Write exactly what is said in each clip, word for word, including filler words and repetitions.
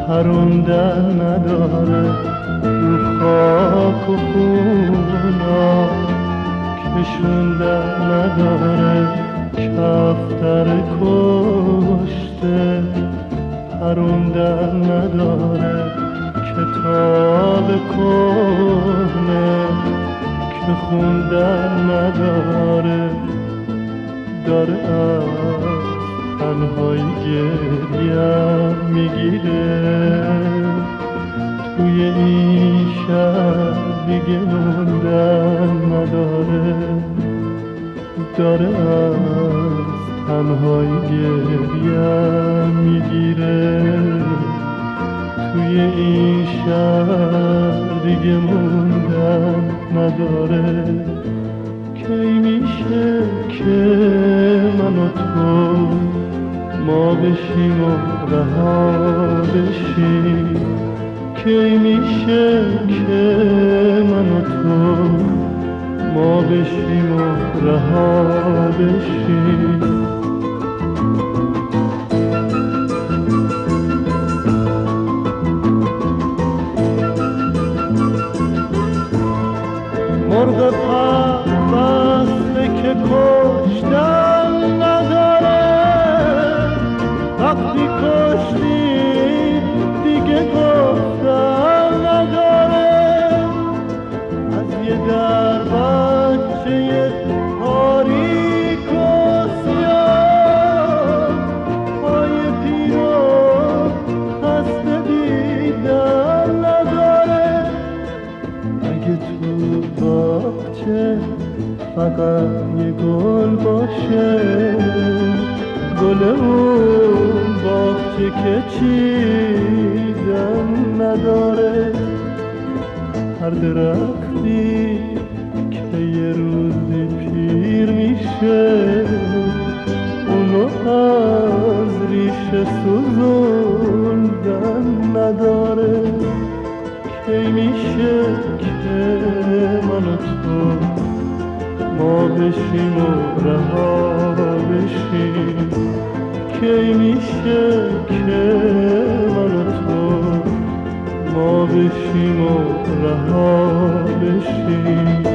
پروندن نداره رو خاک و خونا، کشوندن نداره کفتر کشته، پروندن نداره کتاب کهنه که خوندن نداره. داره از تنهایی گریم میگیره، توی این شهر دیگه موندن نداره. داره از تنهایی گریم میگیره، توی این شهر دیگه موندن نداره. کی میشه که من و تو ما بشیم و رها بشیم؟ کی میشه که من و تو ما بشیم و رها بشیم؟ مرغ پربسته که کشتن نداره، وقتی کشتی دیگه گفتن نداره. از یه در بچه تاریک و سیاه، پای پیرو خسته دیدن نداره. اگه تو باغچه فقط یه گل باشه، گل اون باغچه که چیدن نداره. هر درختی که یه روزی پیر میشه، اونو از ریشه سوزوندن نداره. کی میشه که من و تو ما بشیم و رها بشیم؟ کی میشه که من و تو ما بشیم و رها بشیم؟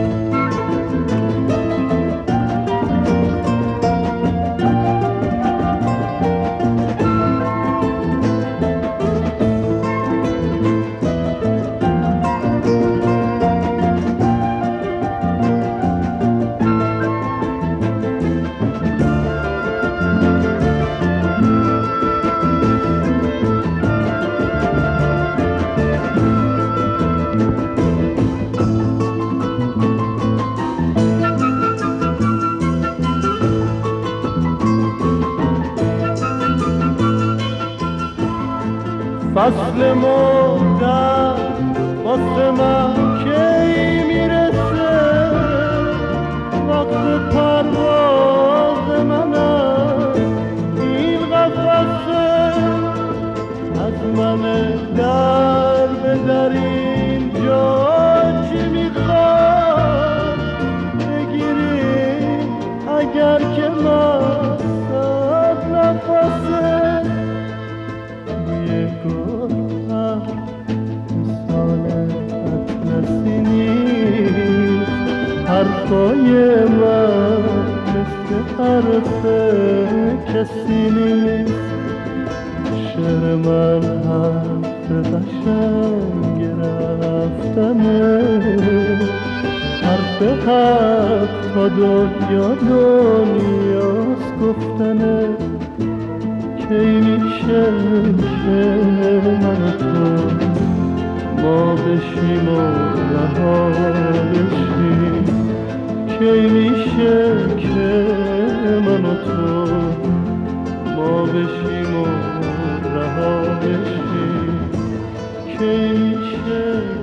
فصل مردن واسه من کی میرسه؟ وقت پرواز منم این قفسه. از من در به در اینجا چی میخواد بگیری؟ اگر که من صد نفسه. حرفای من مثل حرف کسی نیست، شعر من حرف قشنگ رفتنه، حرف حق تا دنیا دنیاست گفتنه. کی میشه که من و تو ما بشیم و رها بشیم؟ کی میشه که من و تو ما بشیم و رها بشیم؟ کی میشه